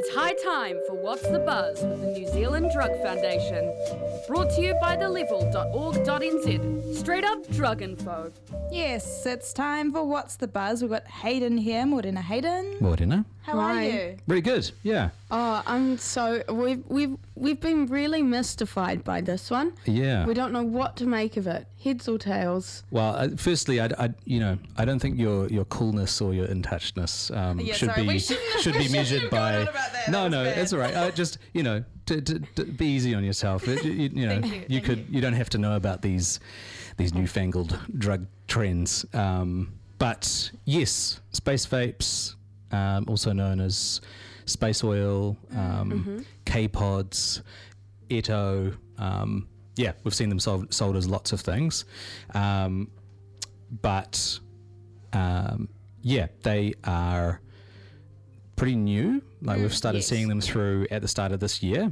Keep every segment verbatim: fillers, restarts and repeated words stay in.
It's high time for What's the Buzz with the New Zealand Drug Foundation. Brought to you by the level dot org dot n z. Straight up drug info. Yes, it's time for What's the Buzz. We've got Hayden here. Morena, Hayden. Morena. How are Hi. you? Very good, yeah. Oh, I'm so we've we've we've been really mystified by this one. Yeah. We don't know what to make of it. Heads or tails. Well, uh, firstly, I, I, you know, I don't think your, your coolness or your in-touchness um, Yeah, should sorry, be we shouldn't- should we be shouldn't measured have by. gone on about that. No, That was no, bad. it's all right. Uh, just you know, to, to, to be easy on yourself. It, you, you know, Thank you, you thank could you. you don't have to know about these these newfangled drug trends. Um, but yes, space vapes, um, also known as space oil, um, Mm-hmm. K-pods, Eto. Um, yeah, we've seen them sold, sold as lots of things. Um, but um, yeah, they are pretty new. Like we've started yes. seeing them through at the start of this year.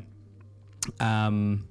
Um,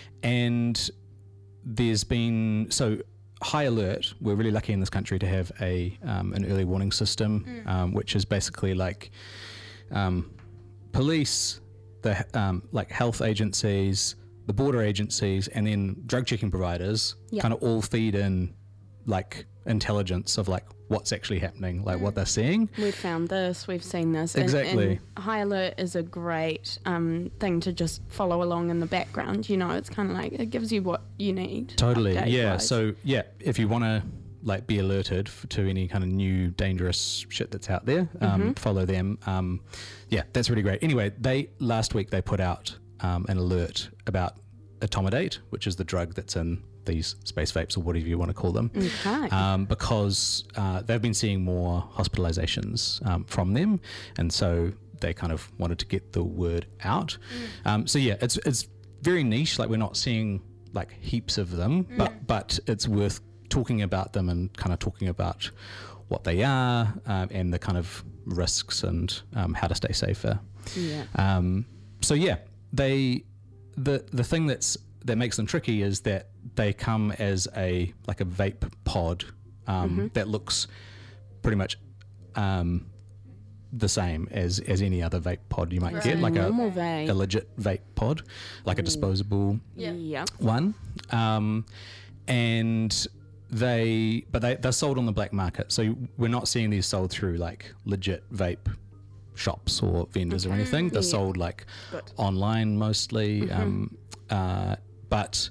and there's been, so High Alert, we're really lucky in this country to have a um, an early warning system, um, which is basically like um, police, the um, like health agencies, the border agencies, and then drug checking providers Yeah. kind of all feed in like intelligence of like what's actually happening, like what they're seeing. We've found this. We've seen this. And- Exactly. And, High Alert is a great um, thing to just follow along in the background. You know, it's kind of like it gives you what you need. Totally, yeah. update-wise. So yeah, if you want to like be alerted f- to any kind of new dangerous shit that's out there, um, Mm-hmm. follow them. Um, yeah, that's really great. Anyway, they last week they put out um, an alert about etomidate, which is the drug that's in these space vapes or whatever you want to call them, Okay. um, because uh, they've been seeing more hospitalizations um, from them, and so they kind of wanted to get the word out. Um, so yeah, it's it's very niche. Like we're not seeing like heaps of them, but but it's worth talking about them and kind of talking about what they are um, and the kind of risks and um, how to stay safer. yeah. Um, so yeah, they the the thing that's that makes them tricky is that they come as a like a vape pod um, that looks pretty much um, the same as as any other vape pod you might Right. get, like a, Normal vape. a legit vape pod, like a disposable Yeah. Yeah. one. Um, and they, but they, they're sold on the black market. So we're not seeing these sold through like legit vape shops or vendors or anything. They're Yeah. sold like Good. online mostly. Um, uh, but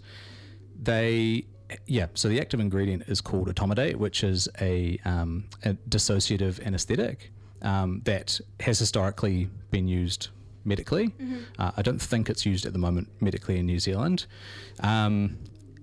they, yeah, so the active ingredient is called etomidate, which is a, um, a dissociative anesthetic um, that has historically been used medically. Uh, I don't think it's used at the moment medically in New Zealand. Um,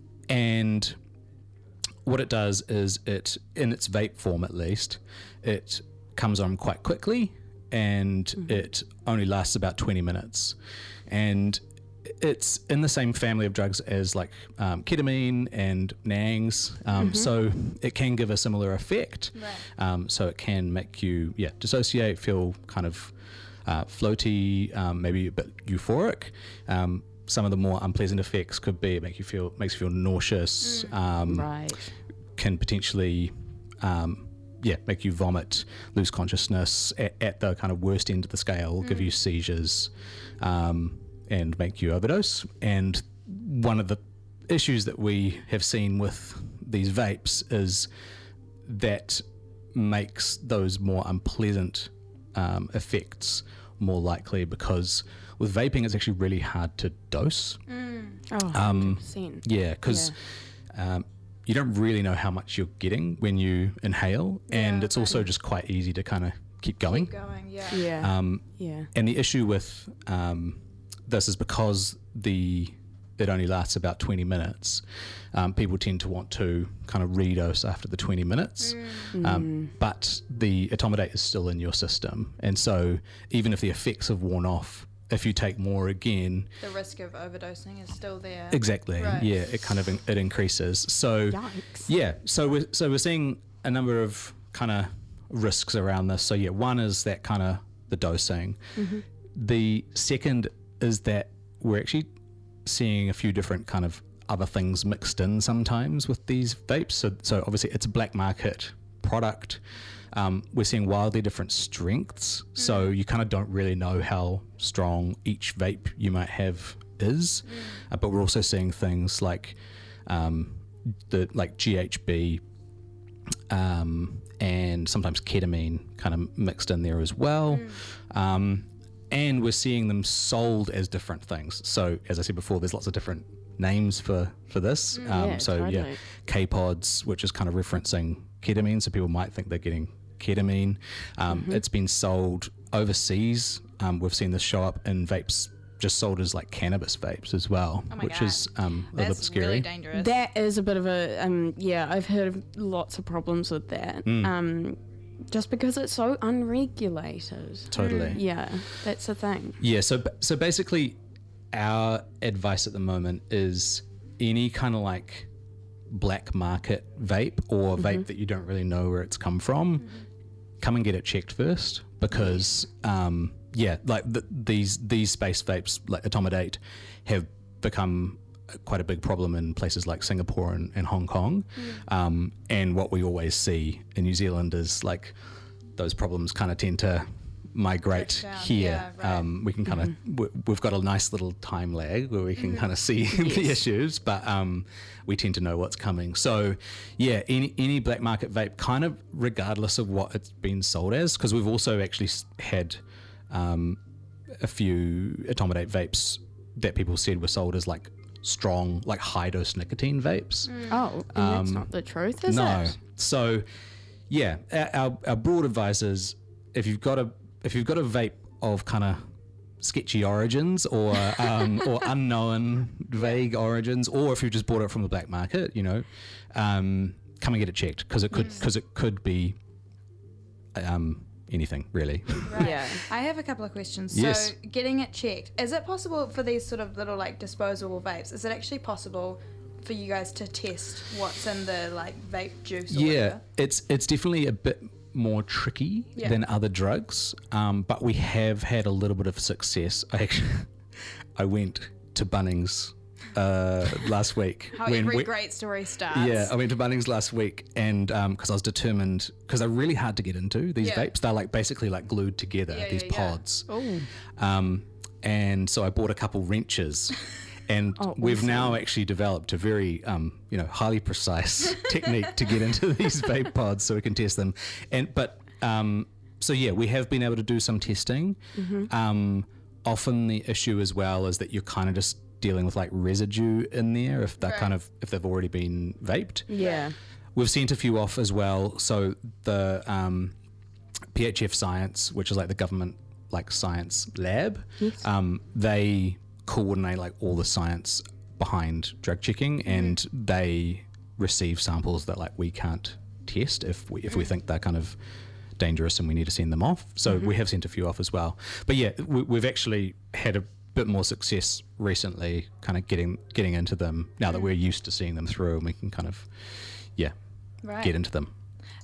and what it does is it, in its vape form at least, it comes on quite quickly and it only lasts about twenty minutes. And it's in the same family of drugs as like um, ketamine and nangs, um, so it can give a similar effect. Right. Um, so it can make you yeah dissociate, feel kind of uh, floaty, um, maybe a bit euphoric. Um, some of the more unpleasant effects could be it make you feel makes you feel nauseous. Um, Right. Can potentially um, yeah make you vomit, lose consciousness at, at the kind of worst end of the scale, give you seizures. Um, and make you overdose. And one of the issues that we have seen with these vapes is that makes those more unpleasant um, effects more likely, because with vaping it's actually really hard to dose. Oh, Um, one hundred percent. Yeah, because um, you don't really know how much you're getting when you inhale, and Yeah, it's also just quite easy to kind of keep going. Keep going, yeah. Yeah. Um, yeah. and the issue with um, this is because the it only lasts about twenty minutes. Um, people tend to want to kind of redose after the twenty minutes, um, but the etomidate is still in your system, and so even if the effects have worn off, if you take more again, The risk of overdosing is still there. exactly, Right. yeah, it kind of in, it increases. So Yikes. yeah, so we're so we're seeing a number of kind of risks around this. So yeah, one is that kind of the dosing. The second is that we're actually seeing a few different kind of other things mixed in sometimes with these vapes. So so obviously it's a black market product. Um, we're seeing wildly different strengths, mm. so you kind of don't really know how strong each vape you might have is. Mm. Uh, but we're also seeing things like um, the like G H B um, and sometimes ketamine kind of mixed in there as well. Mm. Um, and we're seeing them sold as different things. So as I said before, there's lots of different names for for this. Mm. Um, yeah, so totally. yeah, K-Pods, which is kind of referencing ketamine, so people might think they're getting ketamine. Um, mm-hmm. It's been sold overseas. Um, we've seen this show up in vapes just sold as like cannabis vapes as well, oh which God. is um, a That's little bit scary. Really dangerous. That is a bit of a um yeah, I've heard of lots of problems with that. Mm. Um just because it's so unregulated. Totally. Yeah, that's the thing. Yeah, so so basically our advice at the moment is any kind of like black market vape or vape mm-hmm. that you don't really know where it's come from, mm-hmm. come and get it checked first, because um yeah, like the, these these space vapes like Atomidate have become quite a big problem in places like Singapore and, and Hong Kong. Mm. Um, and what we always see in New Zealand is like those problems kind of tend to migrate here. Yeah, right. Um, we can kind of mm-hmm. we've got a nice little time lag where we can mm-hmm. kind of see yes. the issues, but um, we tend to know what's coming. So yeah, any any black market vape, kind of regardless of what it's been sold as, because we've also actually had um, a few Atomidate vapes that people said were sold as like strong, like high dose nicotine vapes. Mm. Oh, and um, that's not the truth, is no. it? So yeah, our our broad advice is if you've got a if you've got a vape of kind of sketchy origins or um, or unknown vague origins, or if you just bought it from the black market, you know, um, come and get it checked, because it could because mm. it could be um, anything really. Right. Yeah. I have a couple of questions. Yes. So getting it checked, is it possible for these sort of little like disposable vapes, is it actually possible for you guys to test what's in the like vape juice or Yeah, whatever? it's it's definitely a bit more tricky yeah. than other drugs, um, but we have had a little bit of success. I actually I went to Bunnings uh, last week. How when every we, great story starts. Yeah, I went to Bunnings last week, and because um, I was determined, because they're really hard to get into, these Yeah. vapes. They're like basically like glued together, Yeah, these yeah, yeah. pods. Oh. Um, and so I bought a couple wrenches. And Oh, we've awesome. now actually developed a very, um, you know, highly precise technique to get into these vape pods so we can test them. And but um, so yeah, we have been able to do some testing. Mm-hmm. Um, often the issue as well is that you're kind of just dealing with like residue in there if they're Right. kind of if they've already been vaped. Yeah. We've sent a few off as well. So the um, P H F Science, which is like the government like science lab, Yes. um, they coordinate like all the science behind drug checking, and they receive samples that like we can't test if we if we think they're kind of dangerous and we need to send them off. So Mm-hmm. we have sent a few off as well. But yeah, we, we've actually had a bit more success recently, kind of getting getting into them now that we're used to seeing them through, and we can kind of yeah Right. get into them.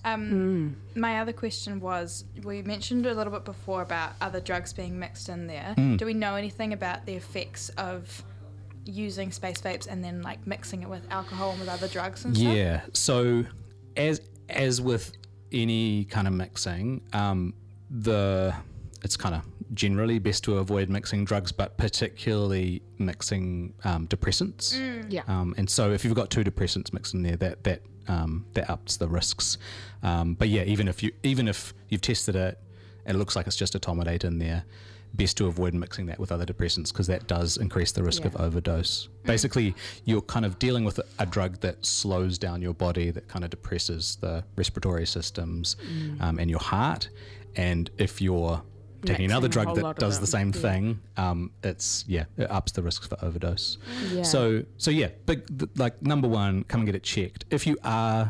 Um, My other question was, we mentioned a little bit before about other drugs being mixed in there. Mm. Do we know anything about the effects of using space vapes and then like mixing it with alcohol and with other drugs and stuff? Yeah. So as as with any kind of mixing, um, the it's kind of generally best to avoid mixing drugs, but particularly mixing um, depressants. Mm. Yeah. Um, and so if you've got two depressants mixed in there, that that um, that ups the risks. Um, but yeah, even if you even if you've tested it and it looks like it's just Atomidate in there, best to avoid mixing that with other depressants, because that does increase the risk Yeah. of overdose. Basically, you're kind of dealing with a, a drug that slows down your body, that kind of depresses the respiratory systems um, and your heart. And if you're taking Mixing another a drug whole that lot of does the them, same yeah. thing, um, it's yeah, it ups the risks for overdose. Yeah. So so yeah, big th- like number one, come and get it checked. If you are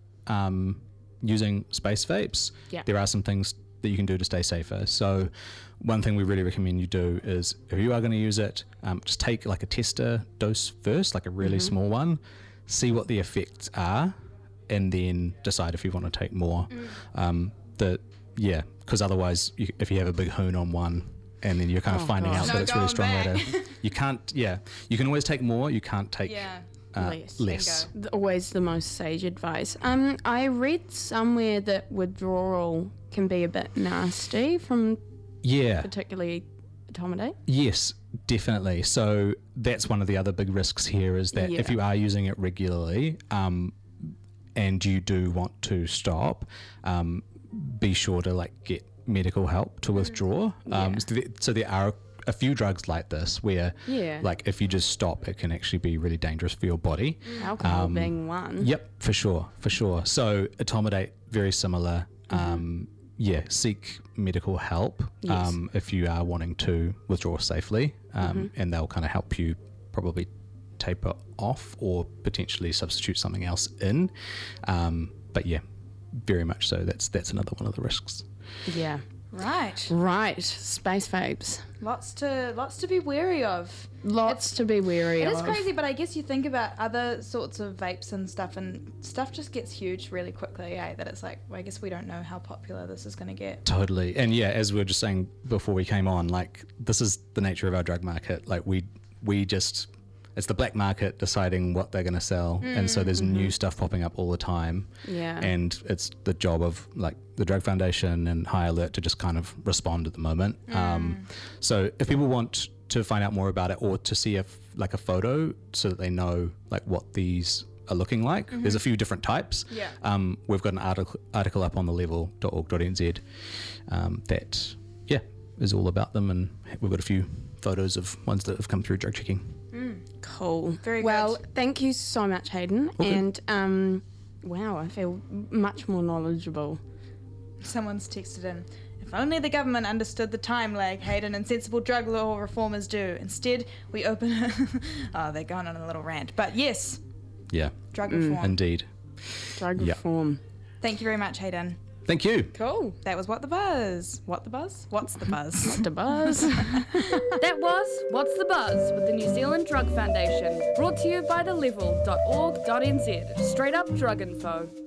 um, using space vapes, Yeah. there are some things that you can do to stay safer. So one thing we really recommend you do is, if you are going to use it, um, just take like a tester dose first, like a really Mm-hmm. small one, see what the effects are, and then decide if you want to take more. Um, the yeah, because otherwise, you, if you have a big hoon on one, and then you're kind of Oh, finding God. out No that it's really going strong back. later, you can't. Yeah, you can always take more. You can't take Yeah. uh, Less. less. Bingo. Th- Always the most sage advice. Um, I read somewhere that withdrawal can be a bit nasty from Yeah. particularly etomidate. Yes, definitely. So that's one of the other big risks here is that if Yeah. you are using it regularly, um, and you do want to stop, um, be sure to like get medical help to withdraw. Um, Yeah. so, the, so there are a few drugs like this where, Yeah. like, if you just stop, it can actually be really dangerous for your body. Alcohol Um, being one. Yep, for sure, for sure. So etomidate, very similar. Um, yeah, seek medical help Yes. um, if you are wanting to withdraw safely, um, and they'll kind of help you probably taper off or potentially substitute something else in. Um, but yeah, very much so. That's that's another one of the risks. Yeah. Right. Right. Space vapes. Lots to lots to be wary of. Lots to be wary It of. is crazy, but I guess you think about other sorts of vapes and stuff, and stuff just gets huge really quickly, eh? That it's like, well, I guess we don't know how popular this is going to get. Totally. And yeah, as we were just saying before we came on, like this is the nature of our drug market. Like we we just it's the black market deciding what they're going to sell, and so there's new stuff popping up all the time. Yeah. And it's the job of like the Drug Foundation and High Alert to just kind of respond at the moment. Um, so if people want to find out more about it or to see if like a photo so that they know like what these are looking like, there's a few different types. Yeah. Um, we've got an article article up on the level dot org dot n z um, that yeah is all about them, and we've got a few photos of ones that have come through drug checking. Cool. Very well, good. thank you so much, Hayden. Okay. And um, wow, I feel much more knowledgeable. Someone's texted in. If only the government understood the time lag Hayden and sensible drug law reformers do. Instead, we open. Oh, they're going on a little rant. But yes, Yeah, drug reform. indeed. Drug Yeah. reform. Thank you very much, Hayden. Thank you. Cool. That was What the Buzz. What the Buzz? What's the Buzz? The buzz. That was What's the Buzz with the New Zealand Drug Foundation, brought to you by the level dot org dot n z. Straight up drug info.